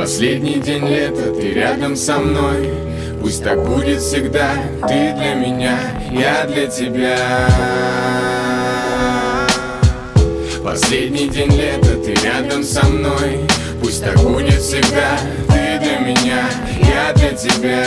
Последний день лета, ты рядом со мной. Пусть так будет всегда. Ты для меня, я для тебя. Последний день лета, ты рядом со мной. Пусть так будет всегда. Ты для меня, я для тебя.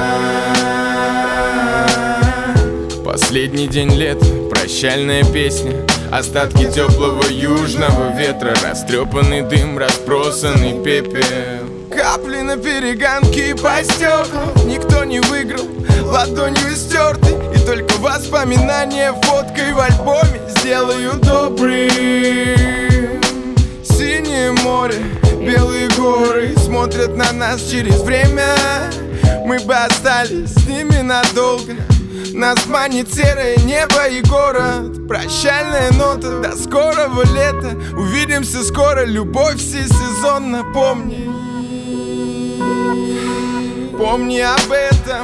Последний день лета, прощальная песня. Остатки теплого южного ветра, растрепанный дым, разбросанный пепел. Капли на перегонки по стеклам. Никто не выиграл, ладонью стерты. И только воспоминания фоткой в альбоме сделают добрым. Синее море, белые горы смотрят на нас через время. Мы бы остались с ними надолго. Нас манит серое небо и город. Прощальная нота до скорого лета. Увидимся скоро, любовь всесезонна. Помни об этом.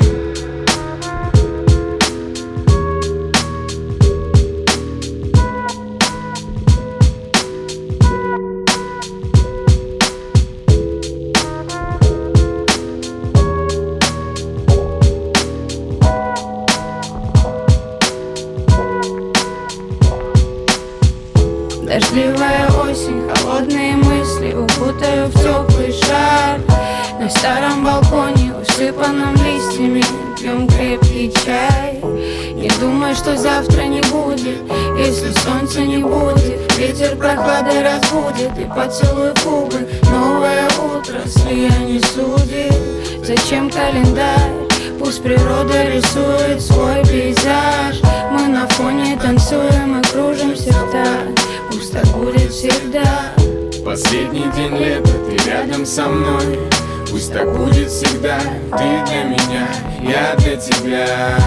Дождливая осень, холодные мысли укутаю в теплый шар. На старом балконе, усыпанном листьями, пьем крепкий чай. Не думай, что завтра не будет, если солнца не будет. Ветер прохладой разбудит и поцелуй губы. Новое утро, слияние судит. Зачем календарь? Пусть природа рисует свой пейзаж. Мы на фоне танцуем и кружимся в такт. Пусть так будет всегда. Последний день лета, ты рядом со мной. Пусть так будет всегда. Ты для меня, я для тебя.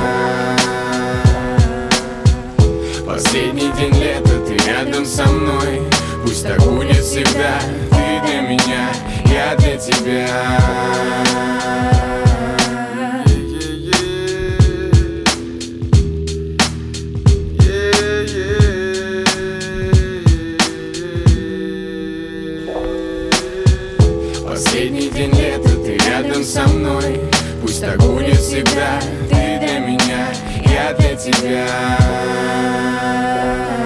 Последний день лета, ты рядом со мной. Пусть так будет всегда. Ты для меня, я для тебя. Последний день лета, ты рядом со мной. Пусть так будет всегда. Ты для меня, я для тебя.